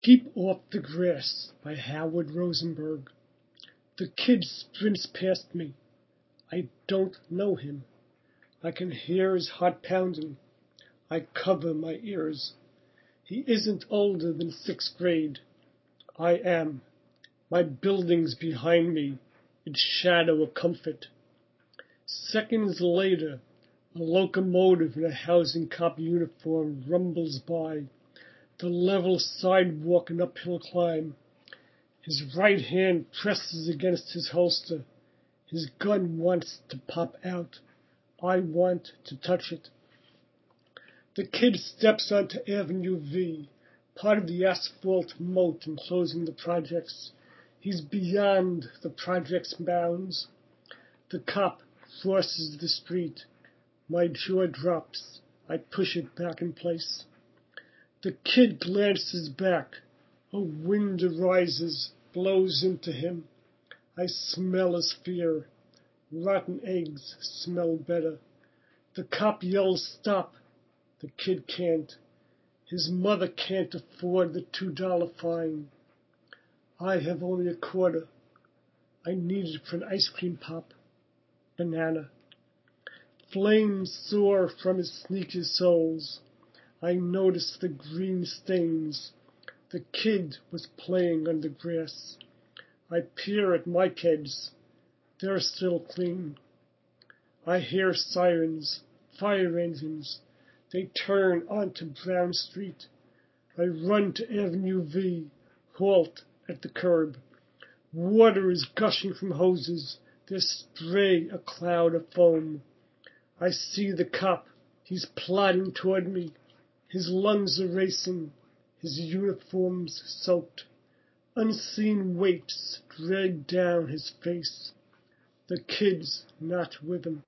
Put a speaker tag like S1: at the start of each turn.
S1: Keep Off the Grass by Howard Rosenberg. The kid sprints past me. I don't know him. I can hear his heart pounding. I cover my ears. He isn't older than sixth grade. I am. My building's behind me, its shadow a comfort. Seconds later, a locomotive in a housing cop uniform rumbles by. The level sidewalk and uphill climb. His right hand presses against his holster. His gun wants to pop out. I want to touch it. The kid steps onto Avenue V, part of the asphalt moat enclosing the projects. He's beyond the project's bounds. The cop crosses the street. My jaw drops. I push it back in place. The kid glances back. A wind arises, blows into him. I smell his fear. Rotten eggs smell better. The cop yells stop. The kid can't. His mother can't afford the $2 fine. I have only a quarter. I need it for an ice cream pop. Banana. Flames soar from his sneaker soles. I notice the green stains. The kid was playing on the grass. I peer at my kids. They're still clean. I hear sirens, fire engines. They turn onto Brown Street. I run to Avenue V, halt at the curb. Water is gushing from hoses. They spray a cloud of foam. I see the cop. He's plodding toward me. His lungs are racing. His uniform's soaked. Unseen weights drag down his face. The kid's not with him.